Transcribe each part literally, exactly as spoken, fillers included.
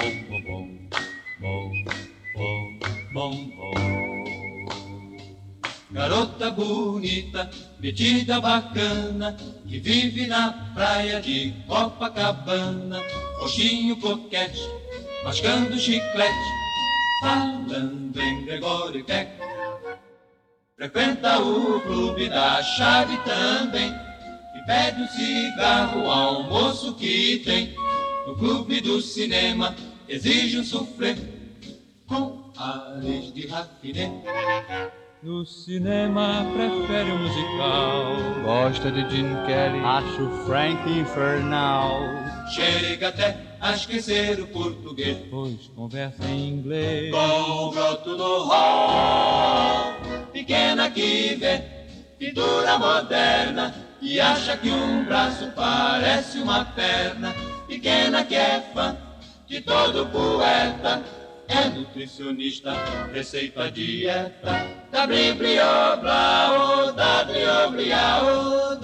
Garota bonita, metida bacana, que vive na praia de Copacabana, roxinho coquete, mascando chiclete, falando em Gregório Peck. Frequenta o clube da chave também, e pede um cigarro ao moço que tem. No clube do cinema exige um soufflé com ares de raffiné. No cinema prefere o musical, gosta de Gene Kelly, acho Frank infernal. Chega até a esquecer o português, pois conversa em inglês com o broto do hall. Pequena que vê pintura moderna e acha que um braço parece uma perna. Pequena que é fã de todo poeta, é nutricionista, receita dieta da blibliobla, da bliobliao.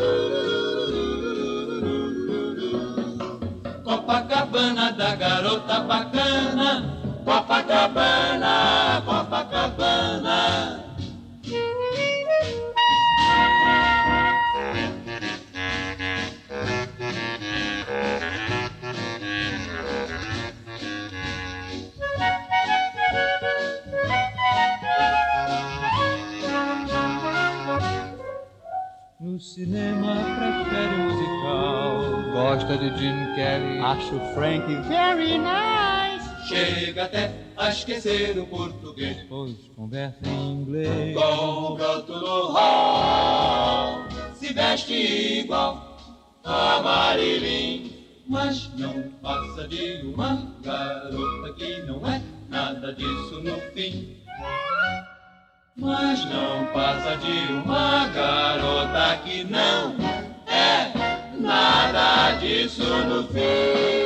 Copacabana da garota bacana, Copacabana, Copacabana. No cinema prefere o musical, gosta de Gene Kelly, acho Frank very nice. Chega até a esquecer o português, pois conversa em inglês com o broto no hall. Se veste igual a Marilyn, mas não passa de uma garota que não é nada disso no fim. Mas não passa de uma garota que não é nada disso no fim.